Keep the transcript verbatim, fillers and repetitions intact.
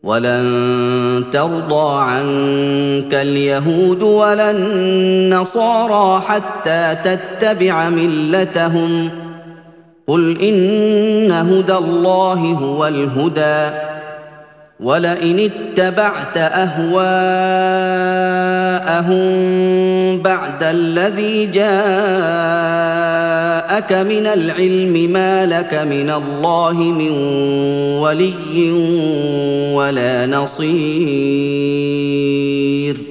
ولن ترضى عنك اليهود ولا النصارى حتى تتبع ملتهم قل إن هدى الله هو الهدى ولئن اتبعت أهواءهم بعد الذي جاءك من العلم ما لك من الله من ولي ولا نصير